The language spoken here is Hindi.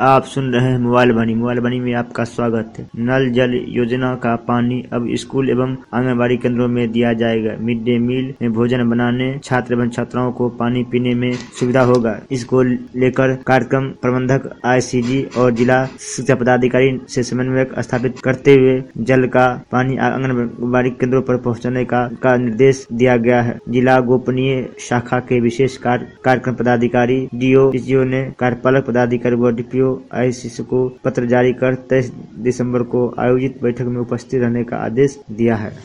आप सुन रहे हैं मोबाइल बनी में आपका स्वागत है। नल जल योजना का पानी अब स्कूल एवं आंगनबाड़ी केंद्रों में दिया जाएगा। मिड डे मील में भोजन बनाने छात्र एवं छात्राओं को पानी पीने में सुविधा होगा। इसको लेकर कार्यक्रम प्रबंधक आईसीडी और जिला शिक्षा पदाधिकारी से समन्वय स्थापित करते हुए जल का पानी आंगनबाड़ी केंद्रों पर पहुंचाने का निर्देश दिया गया है। जिला गोपनीय शाखा के विशेष कार्यक्रम पदाधिकारी डीओ ने कार्यपालक पदाधिकारी व डीपीओ आईसीसी को पत्र जारी कर 23 दिसंबर को आयोजित बैठक में उपस्थित रहने का आदेश दिया है।